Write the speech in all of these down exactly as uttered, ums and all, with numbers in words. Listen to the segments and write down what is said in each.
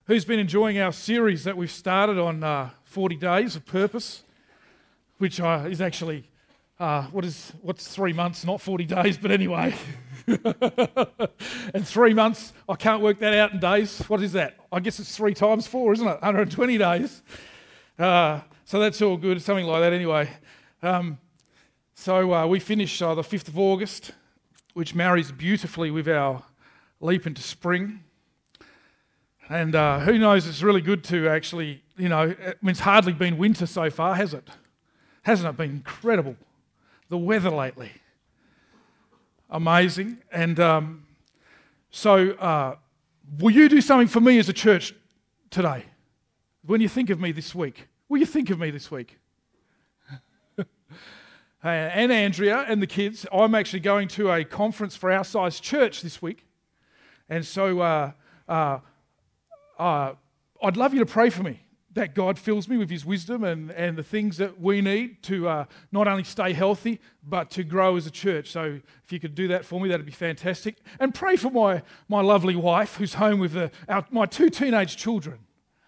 Who's been enjoying our series that we've started on uh, forty days of purpose, which uh, is actually, uh, what is, what's three months, not forty days, but anyway. And three months, I can't work that out in days. What is that? I guess it's three times four, isn't it? one hundred twenty days. Uh, so that's all good, something like that anyway. Um, so uh, we finished uh, the fifth of August, which marries beautifully with our leap into spring. And uh, who knows, it's really good to actually, you know, I mean, it's hardly been winter so far, has it? Hasn't it been incredible? The weather lately. Amazing. And um, so uh, will you do something for me as a church today? When you think of me this week, will you think of me this week? And Andrea and the kids, I'm actually going to a conference for our size church this week. And so uh, uh, uh, I'd love you to pray for me, that God fills me with his wisdom and, and the things that we need to uh, not only stay healthy, but to grow as a church. So if you could do that for me, that'd be fantastic. And pray for my, my lovely wife who's home with the, our, my two teenage children.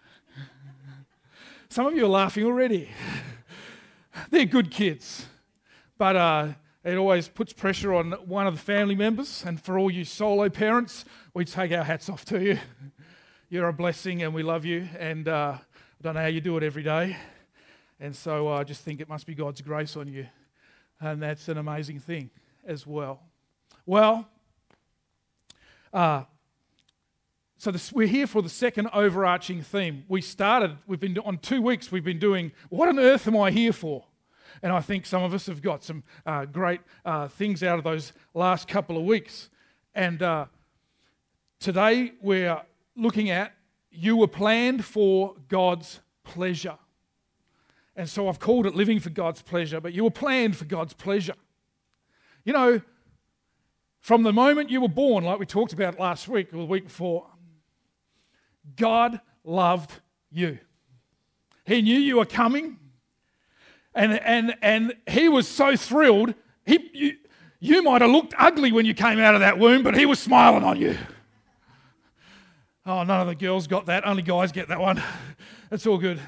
Some of you are laughing already. They're good kids. But uh, it always puts pressure on one of the family members. And for all you solo parents, we take our hats off to you. You're a blessing and we love you. And uh, I don't know how you do it every day. And so uh, I just think it must be God's grace on you. And that's an amazing thing as well. Well, uh, so this, we're here for the second overarching theme. We started, we've been on two weeks, we've been doing, what on earth am I here for? And I think some of us have got some uh, great uh, things out of those last couple of weeks. And uh, today we're looking at, you were planned for God's pleasure. And so I've called it living for God's pleasure, but you were planned for God's pleasure. You know, from the moment you were born, like we talked about last week or the week before, God loved you. He knew you were coming. And and and he was so thrilled, he you, you might have looked ugly when you came out of that womb, but he was smiling on you. Oh, none of the girls got that. Only guys get that one. It's all good.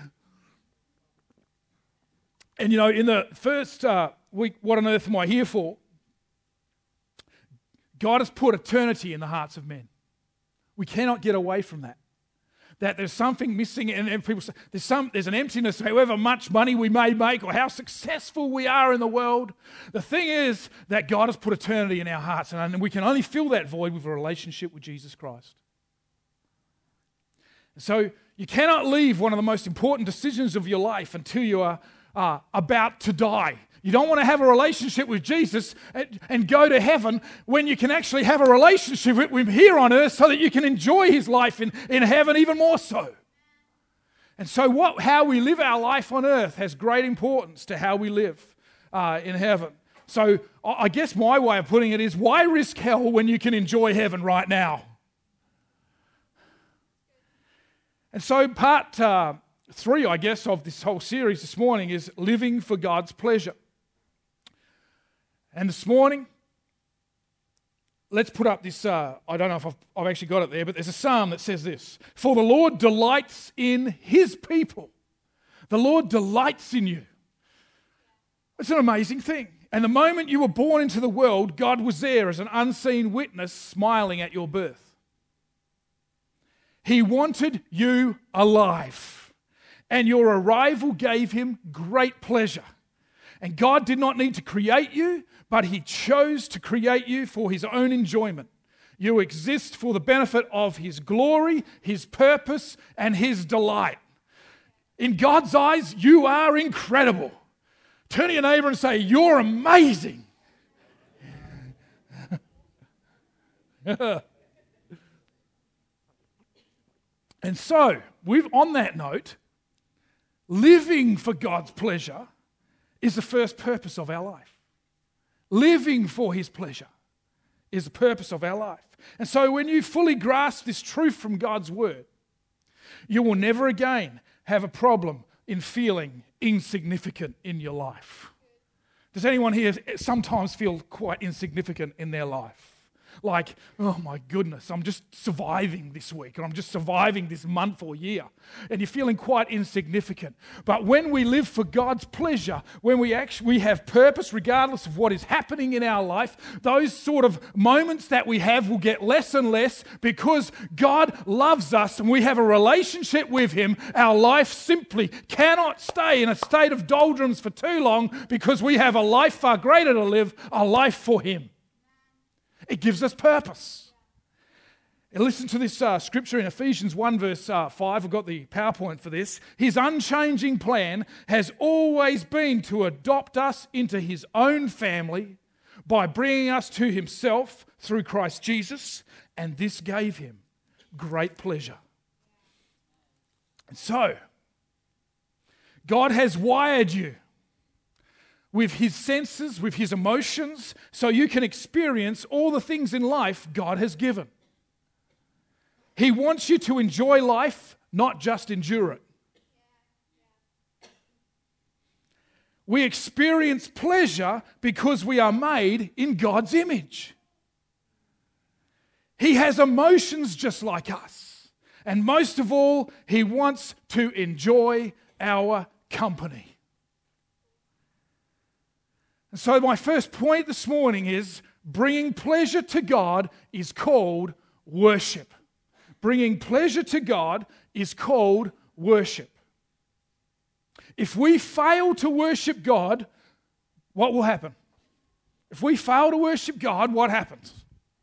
And you know, in the first uh, week, what on earth am I here for? God has put eternity in the hearts of men. We cannot get away from that. That there's something missing, and, and people say there's some there's an emptiness. However much money we may make or how successful we are in the world, the thing is that God has put eternity in our hearts, and we can only fill that void with a relationship with Jesus Christ. So you cannot leave one of the most important decisions of your life until you are uh, about to die. You don't want to have a relationship with Jesus and, and go to heaven when you can actually have a relationship with him here on earth so that you can enjoy his life in, in heaven even more so. And so what, how we live our life on earth has great importance to how we live uh, in heaven. So I guess my way of putting it is, why risk hell when you can enjoy heaven right now? And so part uh, three, I guess, of this whole series this morning is living for God's pleasure. And this morning, let's put up this, uh, I don't know if I've, I've actually got it there, but there's a psalm that says this: "For the Lord delights in his people." The Lord delights in you. It's an amazing thing. And the moment you were born into the world, God was there as an unseen witness smiling at your birth. He wanted you alive, and your arrival gave him great pleasure. And God did not need to create you, but he chose to create you for his own enjoyment. You exist for the benefit of his glory, his purpose, and his delight. In God's eyes, you are incredible. Turn to your neighbor and say, "You're amazing." And so, we've, on that note, living for God's pleasure is the first purpose of our life. Living for his pleasure is the purpose of our life. And so when you fully grasp this truth from God's word, you will never again have a problem in feeling insignificant in your life. Does anyone here sometimes feel quite insignificant in their life? Like, oh my goodness, I'm just surviving this week, or I'm just surviving this month or year. And you're feeling quite insignificant. But when we live for God's pleasure, when we actually we have purpose, regardless of what is happening in our life, those sort of moments that we have will get less and less because God loves us and we have a relationship with Him. Our life simply cannot stay in a state of doldrums for too long because we have a life far greater to live, a life for Him. It gives us purpose. And listen to this uh, scripture in Ephesians one verse uh, five. I've got the PowerPoint for this. His unchanging plan has always been to adopt us into His own family by bringing us to Himself through Christ Jesus, and this gave Him great pleasure. And so, God has wired you with His senses, with His emotions, so you can experience all the things in life God has given. He wants you to enjoy life, not just endure it. We experience pleasure because we are made in God's image. He has emotions just like us. And most of all, He wants to enjoy our company. And so my first point this morning is bringing pleasure to God is called worship. Bringing pleasure to God is called worship. If we fail to worship God, what will happen? If we fail to worship God, what happens?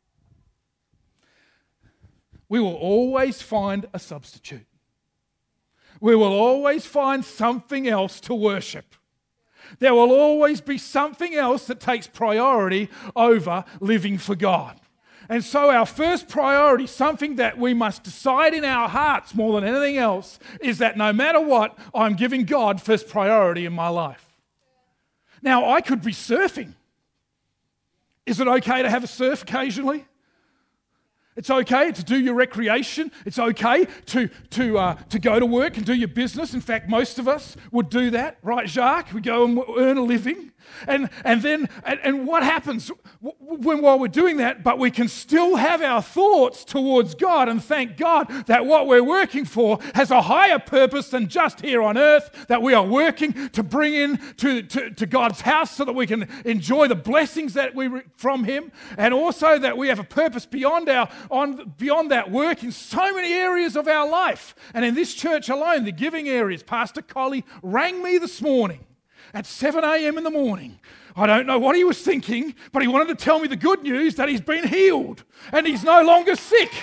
We will always find a substitute. We will always find something else to worship. There will always be something else that takes priority over living for God. And so our first priority, something that we must decide in our hearts more than anything else, is that no matter what, I'm giving God first priority in my life. Now, I could be surfing. Is it okay to have a surf occasionally? It's okay to do your recreation. It's okay to, to, uh, to go to work and do your business. In fact, most of us would do that, right, Jacques? We go and earn a living. And, and then, and, and what happens when while we're doing that, but we can still have our thoughts towards God and thank God that what we're working for has a higher purpose than just here on earth, that we are working to bring in to, to, to God's house so that we can enjoy the blessings that we from Him, and also that we have a purpose beyond our on beyond that work in so many areas of our life. And in this church alone, the giving areas, Pastor Collie rang me this morning at seven a.m. in the morning. I don't know what he was thinking, but he wanted to tell me the good news that he's been healed and he's no longer sick.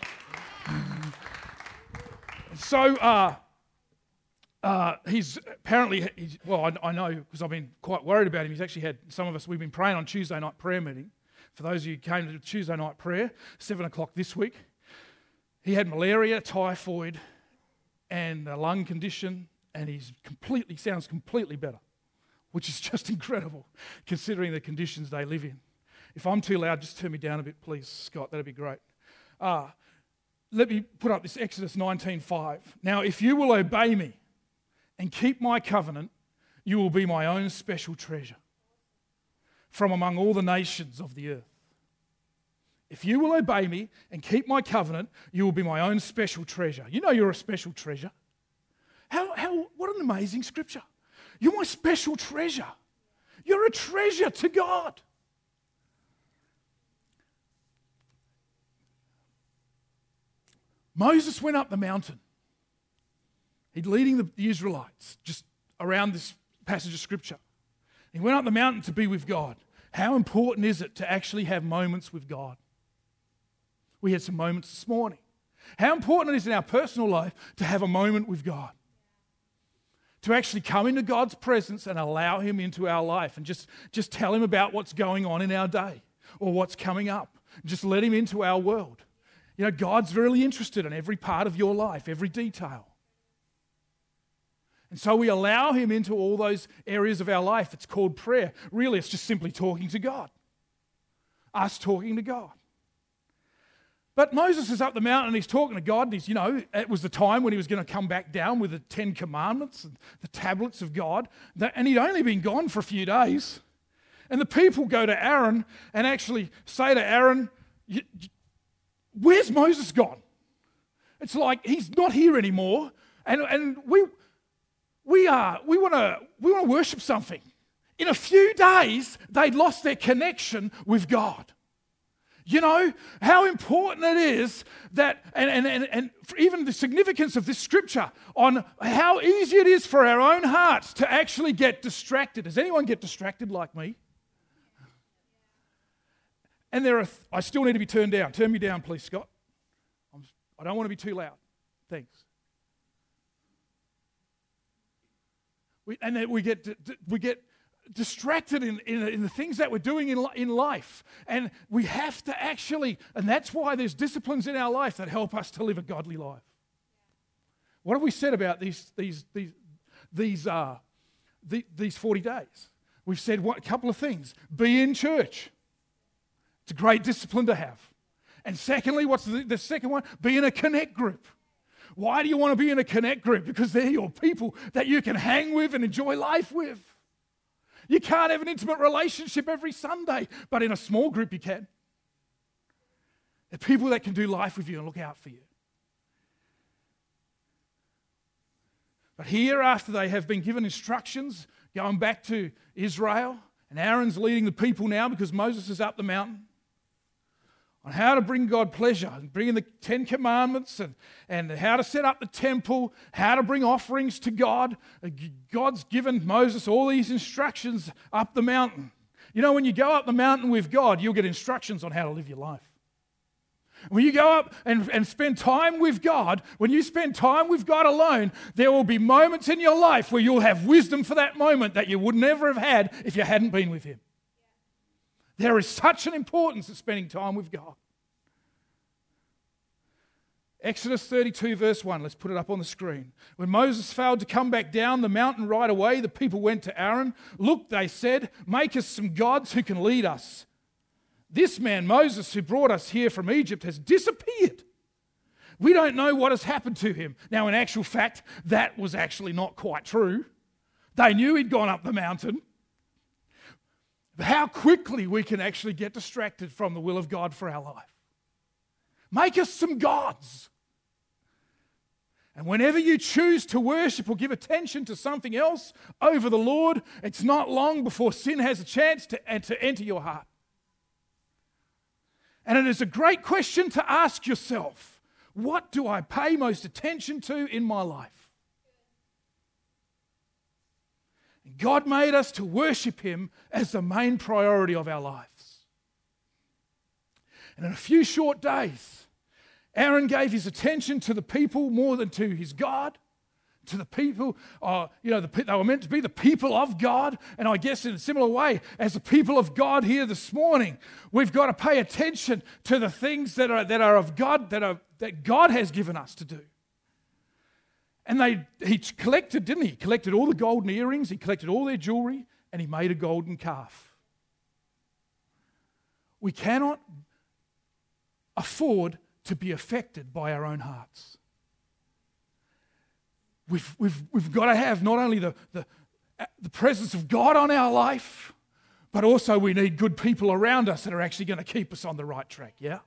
So uh, uh, he's apparently, he's, well, I, I know because I've been quite worried about him. He's actually had, some of us, we've been praying on Tuesday night prayer meeting. For those of you who came to the Tuesday night prayer, seven o'clock this week, he had malaria, typhoid, and a lung condition, and he's completely, sounds completely better, which is just incredible considering the conditions they live in. If I'm too loud, just turn me down a bit, please, Scott. That'd be great. Uh, let me put up this Exodus nineteen five. Now, if you will obey me and keep my covenant, you will be my own special treasure from among all the nations of the earth. If you will obey me and keep my covenant, you will be my own special treasure. You know you're a special treasure. How, how, what an amazing scripture. You're my special treasure. You're a treasure to God. Moses went up the mountain. He's leading the, the Israelites just around this passage of scripture. He went up the mountain to be with God. How important is it to actually have moments with God? We had some moments this morning. How important it is in our personal life to have a moment with God. To actually come into God's presence and allow Him into our life and just, just tell Him about what's going on in our day or what's coming up. Just let Him into our world. You know, God's really interested in every part of your life, every detail. And so we allow Him into all those areas of our life. It's called prayer. Really, it's just simply talking to God. Us talking to God. But Moses is up the mountain and he's talking to God. And he's, you know, it was the time when he was going to come back down with the Ten Commandments and the tablets of God. And he'd only been gone for a few days. And the people go to Aaron and actually say to Aaron, you, where's Moses gone? It's like he's not here anymore, and, and we we are we want to we want to worship something. In a few days, they'd lost their connection with God. You know how important it is that, and, and, and, and even the significance of this scripture on how easy it is for our own hearts to actually get distracted. Does anyone get distracted like me? And there are, th- I still need to be turned down. Turn me down, please, Scott. I'm, I don't want to be too loud. Thanks. We, and then we get we get. distracted in, in, in the things that we're doing in, in life. And we have to actually, and that's why there's disciplines in our life that help us to live a godly life. What have we said about these these these these uh the, these forty days? We've said what, a couple of things. Be in church. It's a great discipline to have. And secondly, what's the, the second one? Be in a connect group. Why do you want to be in a connect group? Because they're your people that you can hang with and enjoy life with. You can't have an intimate relationship every Sunday, but in a small group you can. There are people that can do life with you and look out for you. But here, after they have been given instructions, going back to Israel, and Aaron's leading the people now because Moses is up the mountain, on how to bring God pleasure, and bringing the Ten Commandments, and, and how to set up the temple, how to bring offerings to God. God's given Moses all these instructions up the mountain. You know, when you go up the mountain with God, you'll get instructions on how to live your life. When you go up and, and spend time with God, when you spend time with God alone, there will be moments in your life where you'll have wisdom for that moment that you would never have had if you hadn't been with Him. There is such an importance of spending time with God. Exodus thirty-two verse one, let's put it up on the screen. When Moses failed to come back down the mountain right away, the people went to Aaron. Look, they said, make us some gods who can lead us. This man, Moses, who brought us here from Egypt, has disappeared. We don't know what has happened to him. Now, in actual fact, that was actually not quite true. They knew he'd gone up the mountain. How quickly we can actually get distracted from the will of God for our life. Make us some gods. And whenever you choose to worship or give attention to something else over the Lord, it's not long before sin has a chance to, to enter your heart. And it is a great question to ask yourself, what do I pay most attention to in my life? God made us to worship Him as the main priority of our lives. And in a few short days, Aaron gave his attention to the people more than to his God, to the people, uh, you know, the, they were meant to be the people of God. And I guess in a similar way, as the people of God here this morning, we've got to pay attention to the things that are, that are of God, that, are, that God has given us to do. And they, he collected, didn't he? He collected all the golden earrings, he collected all their jewelry, and he made a golden calf. We cannot afford to be affected by our own hearts. We've, we've, we've got to have not only the, the, the presence of God on our life, but also we need good people around us that are actually going to keep us on the right track, yeah?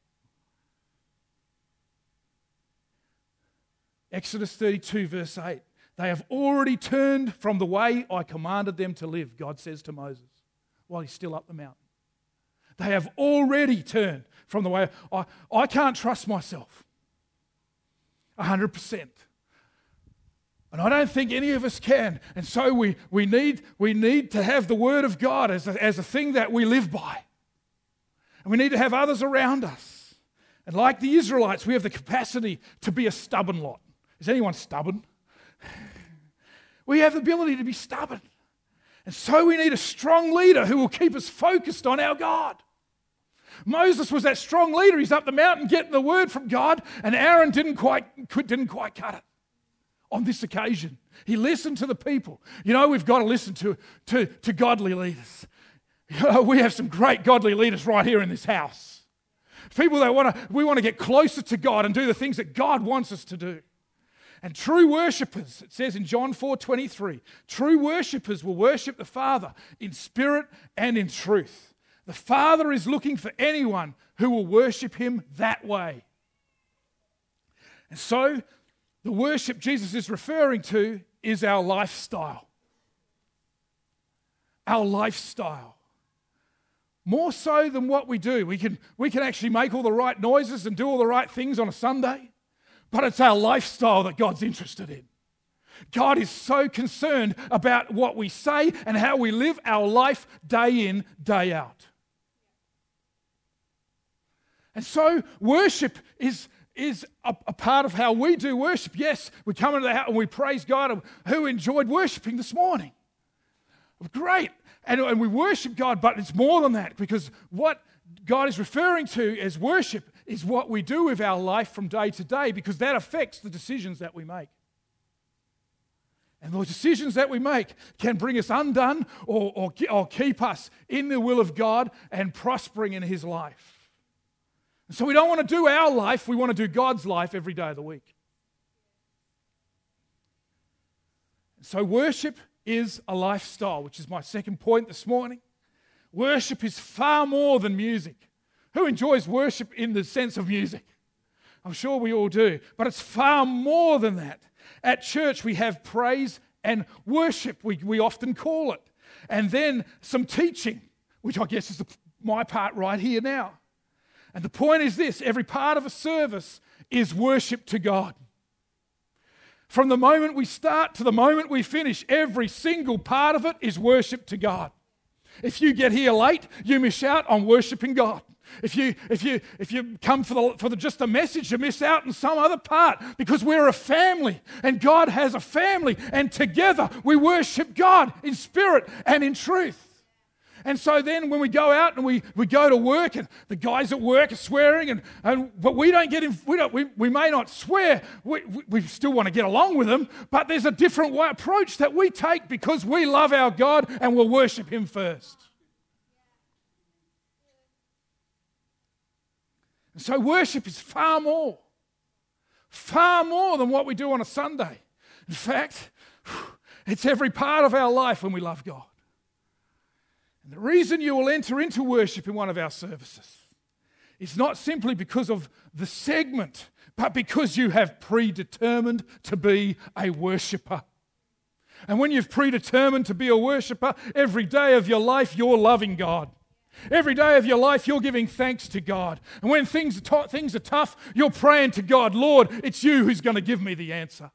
Exodus thirty-two verse eight, they have already turned from the way I commanded them to live, God says to Moses, while he's still up the mountain. They have already turned from the way, I, I can't trust myself one hundred percent. And I don't think any of us can. And so we, we, need, we need to have the Word of God as a, as a thing that we live by. And we need to have others around us. And like the Israelites, we have the capacity to be a stubborn lot. Is anyone stubborn? We have the ability to be stubborn. And so we need a strong leader who will keep us focused on our God. Moses was that strong leader. He's up the mountain getting the word from God, and Aaron didn't quite, didn't quite cut it on this occasion. He listened to the people. You know, we've got to listen to, to, to godly leaders. You know, we have some great godly leaders right here in this house. People that want to, we want to get closer to God and do the things that God wants us to do. And true worshippers, it says in John four twenty-three, true worshippers will worship the Father in spirit and in truth. The Father is looking for anyone who will worship him that way. And so, the worship Jesus is referring to is our lifestyle. Our lifestyle. More so than what we do. We can, we can actually make all the right noises and do all the right things on a Sunday, but it's our lifestyle that God's interested in. God is so concerned about what we say and how we live our life day in, day out. And so worship is, is a, a part of how we do worship. Yes, we come into the house and we praise God. Who enjoyed worshiping this morning? Great. And, and we worship God, but it's more than that, because what God is referring to as worship is what we do with our life from day to day, because that affects the decisions that we make. And the decisions that we make can bring us undone or, or, or keep us in the will of God and prospering in His life. And so we don't want to do our life, we want to do God's life every day of the week. So worship is a lifestyle, which is my second point this morning. Worship is far more than music. Who enjoys worship in the sense of music? I'm sure we all do, but it's far more than that. At church, we have praise and worship, we, we often call it. And then some teaching, which I guess is the, my part right here now. And the point is this, every part of a service is worship to God. From the moment we start to the moment we finish, every single part of it is worship to God. If you get here late, you miss out on worshiping God. If you if you if you come for the for the, just the message, you miss out on some other part, because we're a family and God has a family, and together we worship God in spirit and in truth. And so then when we go out and we, we go to work, and the guys at work are swearing, and, and but we don't get in, we don't we, we may not swear, we, we, we still want to get along with them, but there's a different way, approach that we take, because we love our God and we'll worship Him first. And so worship is far more, far more than what we do on a Sunday. In fact, it's every part of our life when we love God. And the reason you will enter into worship in one of our services is not simply because of the segment, but because you have predetermined to be a worshipper. And when you've predetermined to be a worshipper, every day of your life you're loving God. Every day of your life you're giving thanks to God. And when things are, t- things are tough, you're praying to God, Lord, it's you who's going to give me the answer.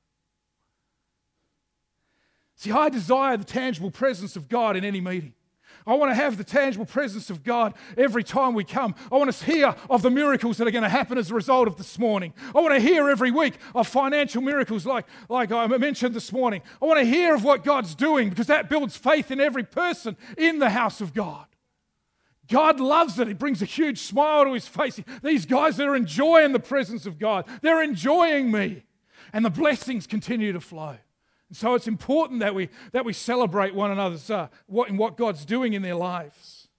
See, I desire the tangible presence of God in any meeting. I want to have the tangible presence of God every time we come. I want to hear of the miracles that are going to happen as a result of this morning. I want to hear every week of financial miracles like, like I mentioned this morning. I want to hear of what God's doing, because that builds faith in every person in the house of God. God loves it. It brings a huge smile to His face. These guys are enjoying the presence of God. They're enjoying me. And the blessings continue to flow. And so it's important that we that we celebrate one another's uh, what in what God's doing in their lives.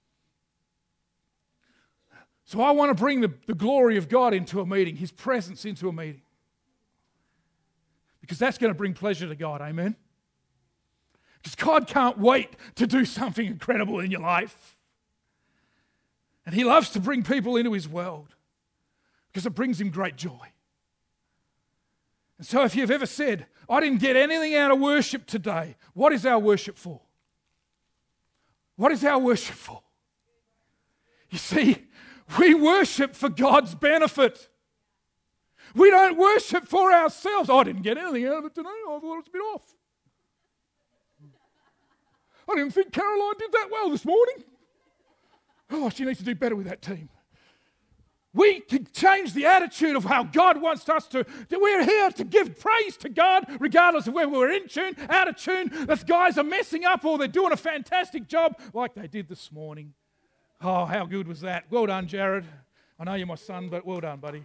So I want to bring the, the glory of God into a meeting, His presence into a meeting, because that's going to bring pleasure to God. Amen. Because God can't wait to do something incredible in your life, and He loves to bring people into His world because it brings Him great joy. And so if you've ever said, I didn't get anything out of worship today, what is our worship for? What is our worship for? You see, we worship for God's benefit. We don't worship for ourselves. Oh, I didn't get anything out of it today. I thought it was a bit off. I didn't think Caroline did that well this morning. Oh, she needs to do better with that team. We can change the attitude of how God wants us to. We're here to give praise to God regardless of whether we're in tune, out of tune, that guys are messing up or they're doing a fantastic job like they did this morning. Oh, how good was that? Well done, Jared. I know you're my son, but well done, buddy.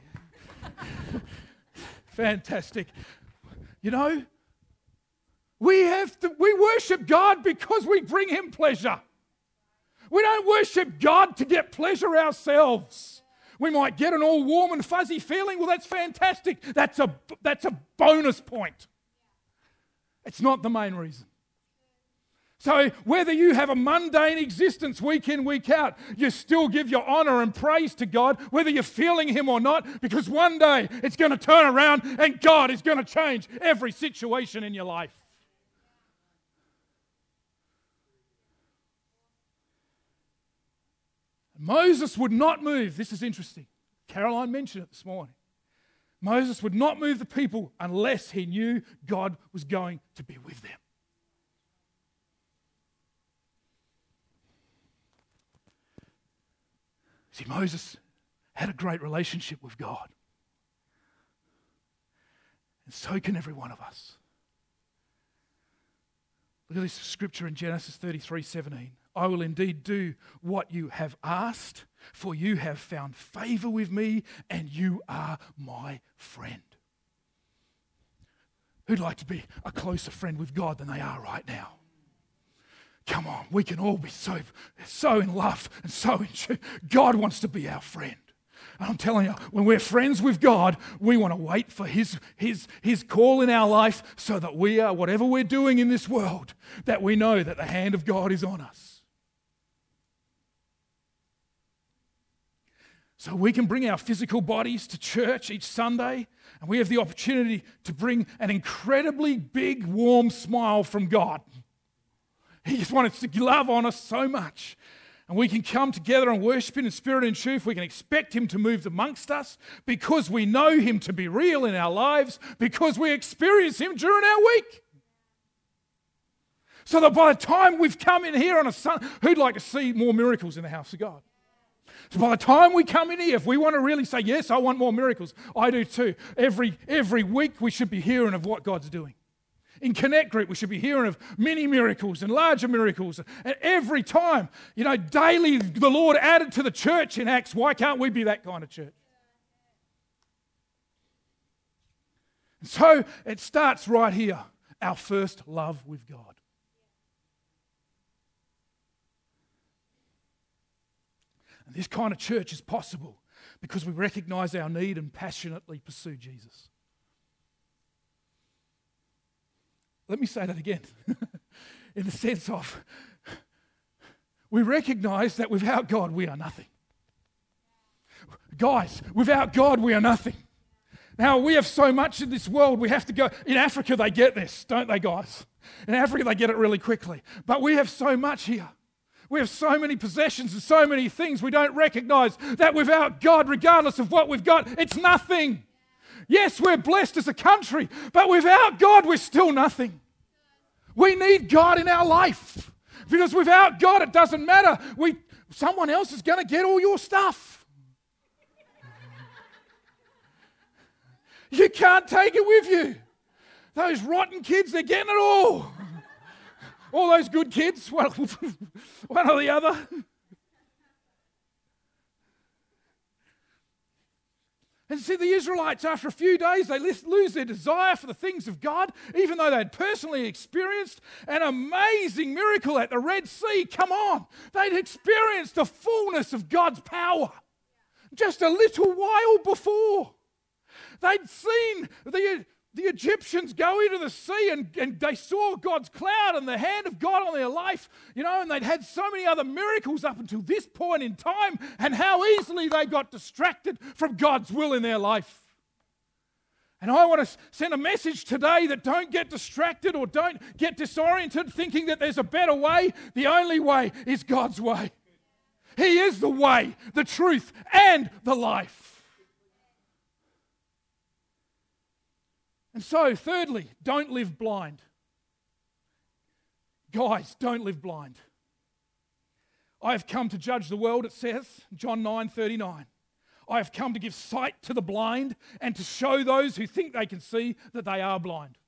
Fantastic. You know, we have to, we worship God because we bring Him pleasure. We don't worship God to get pleasure ourselves. We might get an all warm and fuzzy feeling. Well, that's fantastic. That's a, that's a bonus point. It's not the main reason. So whether you have a mundane existence week in, week out, you still give your honor and praise to God, whether you're feeling him or not, because one day it's going to turn around and God is going to change every situation in your life. Moses would not move. This is interesting. Caroline mentioned it this morning. Moses would not move the people unless he knew God was going to be with them. See, Moses had a great relationship with God. And so can every one of us. Look at this scripture in Genesis thirty-three seventeen. I will indeed do what you have asked, for you have found favor with me, and you are my friend. Who'd like to be a closer friend with God than they are right now? Come on, we can all be so, so in love and so in tune. God wants to be our friend. And I'm telling you, when we're friends with God, we want to wait for his, his, his call in our life so that we are, whatever we're doing in this world, that we know that the hand of God is on us. So we can bring our physical bodies to church each Sunday, and we have the opportunity to bring an incredibly big, warm smile from God. He just wants to love on us so much. And we can come together and worship in spirit and truth. We can expect him to move amongst us because we know him to be real in our lives, because we experience him during our week. So that by the time we've come in here on a Sunday, who'd like to see more miracles in the house of God? So by the time we come in here, if we want to really say, yes, I want more miracles, I do too. Every, every week we should be hearing of what God's doing. In Connect Group, we should be hearing of mini miracles and larger miracles. And every time, you know, daily the Lord added to the church in Acts. Why can't we be that kind of church? And so it starts right here, our first love with God. And this kind of church is possible because we recognize our need and passionately pursue Jesus. Let me say that again. In the sense of, we recognize that without God, we are nothing. Guys, without God, we are nothing. Now, we have so much in this world, we have to go. In Africa, they get this, don't they, guys? In Africa, they get it really quickly. But we have so much here. We have so many possessions and so many things we don't recognize that without God, regardless of what we've got, it's nothing. Yes, we're blessed as a country, but without God, we're still nothing. We need God in our life because without God, it doesn't matter. We, someone else is going to get all your stuff. You can't take it with you. Those rotten kids, they're getting it all. All those good kids, well, one or the other. And see, the Israelites, after a few days, they lose their desire for the things of God, even though they'd personally experienced an amazing miracle at the Red Sea. Come on. They'd experienced the fullness of God's power just a little while before. They'd seen the, the Egyptians go into the sea and, and they saw God's cloud and the hand of God on their life, you know, and they'd had so many other miracles up until this point in time, and how easily they got distracted from God's will in their life. And I want to send a message today that don't get distracted or don't get disoriented thinking that there's a better way. The only way is God's way. He is the way, the truth, and the life. And so, thirdly, don't live blind. Guys, don't live blind. I have come to judge the world, it says, John nine thirty-nine. I have come to give sight to the blind and to show those who think they can see that they are blind.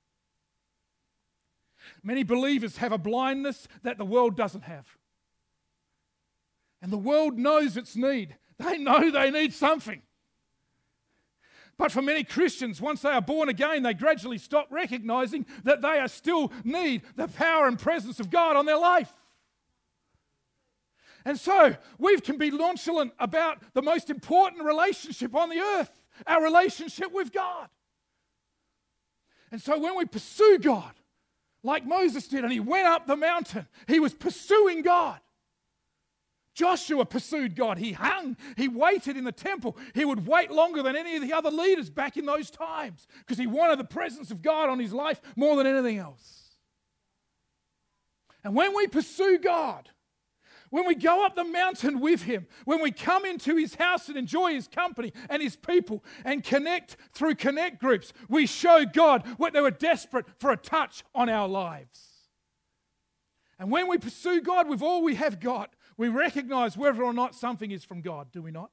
Many believers have a blindness that the world doesn't have. And the world knows its need. They know they need something. But for many Christians, once they are born again, they gradually stop recognizing that they are still need the power and presence of God on their life. And so we can be nonchalant about the most important relationship on the earth, our relationship with God. And so when we pursue God, like Moses did, and he went up the mountain. He was pursuing God. Joshua pursued God. He hung. He waited in the temple. He would wait longer than any of the other leaders back in those times because he wanted the presence of God on his life more than anything else. And when we pursue God, when we go up the mountain with him, when we come into his house and enjoy his company and his people and connect through connect groups, we show God what they were desperate for a touch on our lives. And when we pursue God with all we have got, we recognize whether or not something is from God, do we not?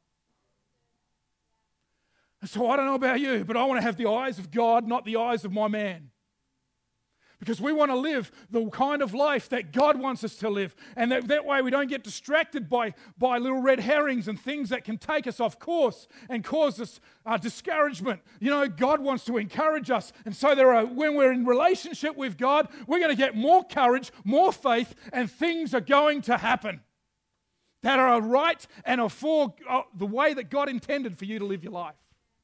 So I don't know about you, but I want to have the eyes of God, not the eyes of my man. Because we want to live the kind of life that God wants us to live. And that, that way we don't get distracted by, by little red herrings and things that can take us off course and cause us uh, discouragement. You know, God wants to encourage us. And so there are, when we're in relationship with God, we're going to get more courage, more faith, and things are going to happen that are right and are for uh, the way that God intended for you to live your life.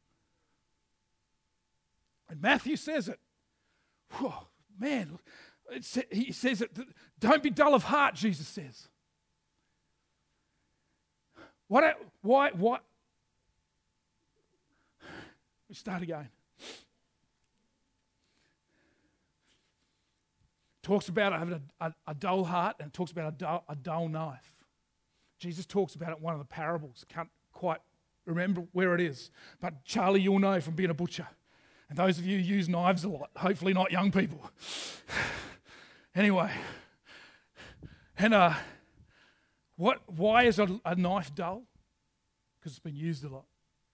And Matthew says it. Whew. Man, it's, he says it, don't be dull of heart, Jesus says. What, why, what? We start again. Talks about having a, a, a dull heart and talks about a dull, a dull knife. Jesus talks about it in one of the parables. Can't quite remember where it is. But Charlie, you'll know from being a butcher. And those of you who use knives a lot, hopefully not young people. Anyway, and uh, what? Why is a, a knife dull? Because it's been used a lot.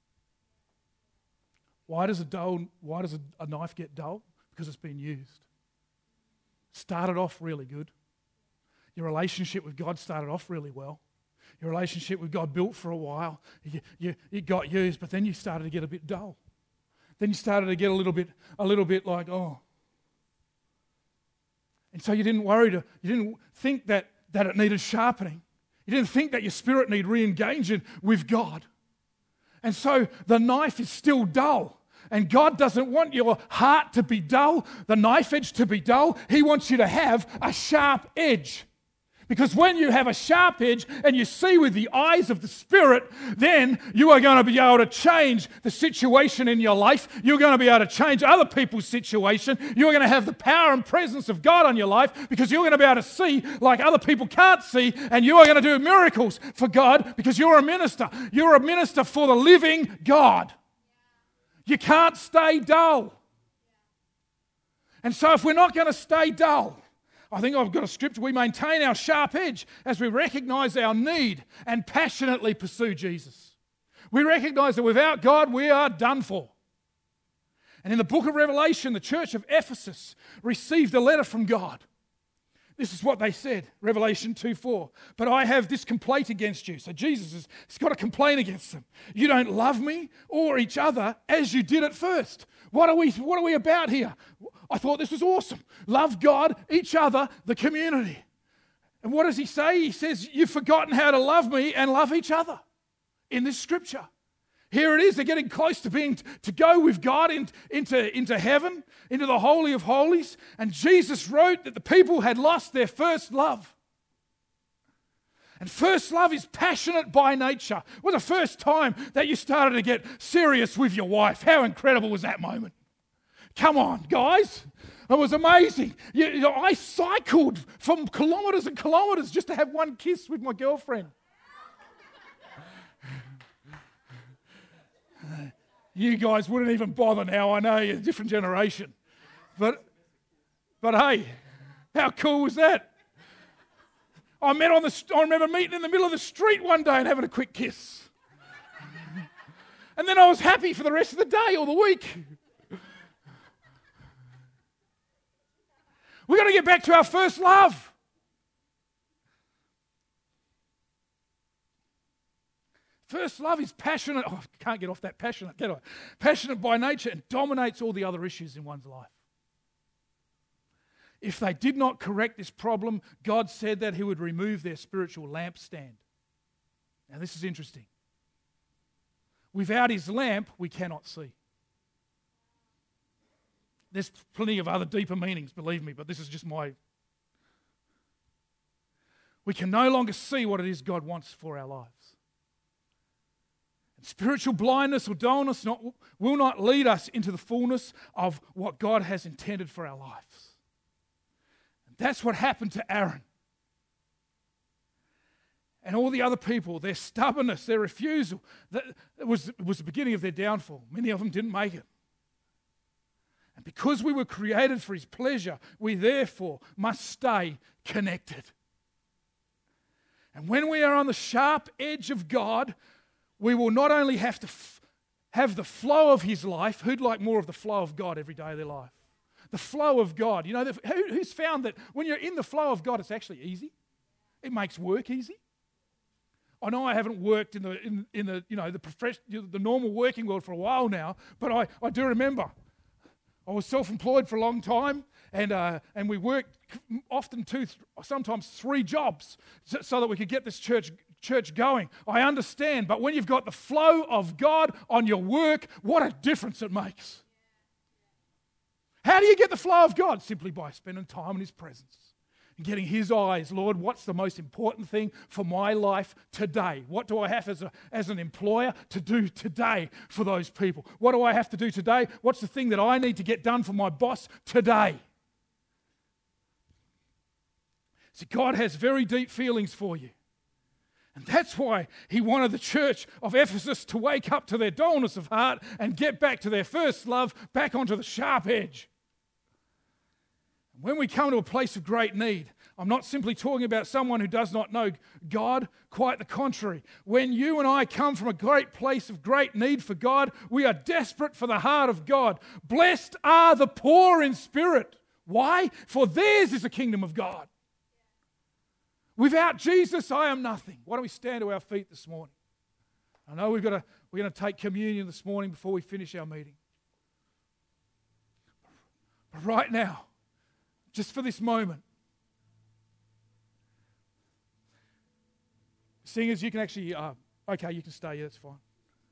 Why does a dull? Why does a, a knife get dull? Because it's been used. Started off really good. Your relationship with God started off really well. Your relationship with God built for a while. You, you, it got used, but then you started to get a bit dull. Then you started to get a little bit, a little bit like, oh. And so you didn't worry to, you didn't think that, that it needed sharpening. You didn't think that your spirit needed re-engaging with God. And so the knife is still dull. And God doesn't want your heart to be dull, the knife edge to be dull. He wants you to have a sharp edge. Because when you have a sharp edge and you see with the eyes of the Spirit, then you are going to be able to change the situation in your life. You're going to be able to change other people's situation. You're going to have the power and presence of God on your life because you're going to be able to see like other people can't see, and you are going to do miracles for God because you're a minister. You're a minister for the living God. You can't stay dull. And so if we're not going to stay dull, I think I've got a scripture. We maintain our sharp edge as we recognize our need and passionately pursue Jesus. We recognize that without God, we are done for. And in the book of Revelation, the church of Ephesus received a letter from God. This is what they said, Revelation two four. But I have this complaint against you. So Jesus has he's got a complaint against them. You don't love me or each other as you did at first. What are we, what are we about here? I thought this was awesome. Love God, each other, the community. And what does he say? He says, you've forgotten how to love me and love each other in this scripture. Here it is. They're getting close to being to go with God in, into, into heaven, into the Holy of Holies. And Jesus wrote that the people had lost their first love. And first love is passionate by nature. It was the first time that you started to get serious with your wife. How incredible was that moment? Come on, guys. It was amazing. You, you know, I cycled from kilometres and kilometres just to have one kiss with my girlfriend. You guys wouldn't even bother now. I know you're a different generation. But, but hey, how cool was that? I met on the. I remember meeting in the middle of the street one day and having a quick kiss. And then I was happy for the rest of the day or the week. We've got to get back to our first love. First love is passionate. Oh, I can't get off that passionate, can I? Passionate by nature and dominates all the other issues in one's life. If they did not correct this problem, God said that he would remove their spiritual lampstand. Now this is interesting. Without his lamp, we cannot see. There's plenty of other deeper meanings, believe me, but this is just my... We can no longer see what it is God wants for our lives. And spiritual blindness or dullness not, will not lead us into the fullness of what God has intended for our lives. And that's what happened to Aaron. And all the other people, their stubbornness, their refusal, that was, was the beginning of their downfall. Many of them didn't make it. And because we were created for His pleasure, we therefore must stay connected. And when we are on the sharp edge of God, we will not only have to f- have the flow of His life. Who'd like more of the flow of God every day of their life? The flow of God. You know, the, who, who's found that when you're in the flow of God, it's actually easy? It makes work easy. I know I haven't worked in the in, in the you know the profession, the normal working world for a while now, but I, I do remember I was self-employed for a long time, and uh, and we worked often two, sometimes three jobs so, so that we could get this church church going. I understand, but when you've got the flow of God on your work, what a difference it makes. How do you get the flow of God? Simply by spending time in His presence. Getting His eyes, Lord, what's the most important thing for my life today? What do I have as, a, as an employer to do today for those people? What do I have to do today? What's the thing that I need to get done for my boss today? See, God has very deep feelings for you. And that's why He wanted the church of Ephesus to wake up to their dullness of heart and get back to their first love, back onto the sharp edge. When we come to a place of great need, I'm not simply talking about someone who does not know God, quite the contrary. When you and I come from a great place of great need for God, we are desperate for the heart of God. Blessed are the poor in spirit. Why? For theirs is the kingdom of God. Without Jesus, I am nothing. Why don't we stand to our feet this morning? I know we've got to, we're going to take communion this morning before we finish our meeting. But right now, just for this moment, singers, you can actually, uh, okay, you can stay, yeah, that's fine.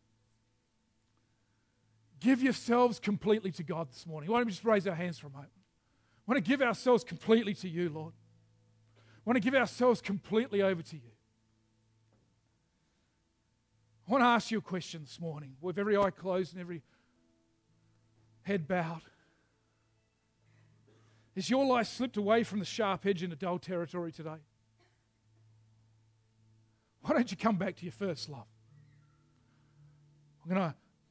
Give yourselves completely to God this morning. Why don't we just raise our hands for a moment? I want to give ourselves completely to you, Lord. I want to give ourselves completely over to you. I want to ask you a question this morning, with every eye closed and every head bowed. Has your life slipped away from the sharp edge into dull territory today? Why don't you come back to your first love? I'm gonna,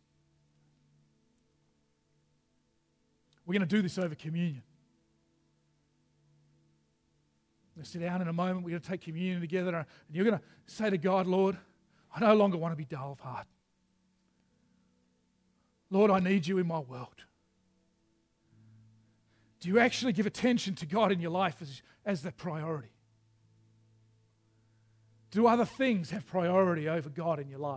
we're going to do this over communion. We're going to sit down in a moment. We're going to take communion together. And you're going to say to God, Lord, I no longer want to be dull of heart. Lord, I need you in my world. Do you actually give attention to God in your life as, as the priority? Do other things have priority over God in your life?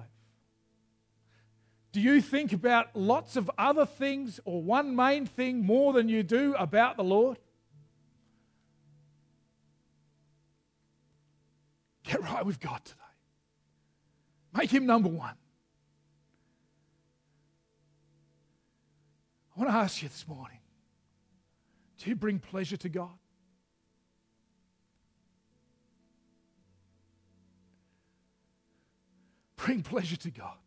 Do you think about lots of other things or one main thing more than you do about the Lord? Get right with God today. Make Him number one. I want to ask you this morning, do you bring pleasure to God? Bring pleasure to God.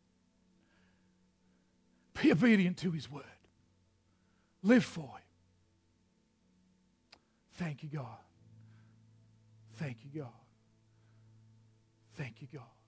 Be obedient to His word. Live for Him. Thank you, God. Thank you, God. Thank you, God.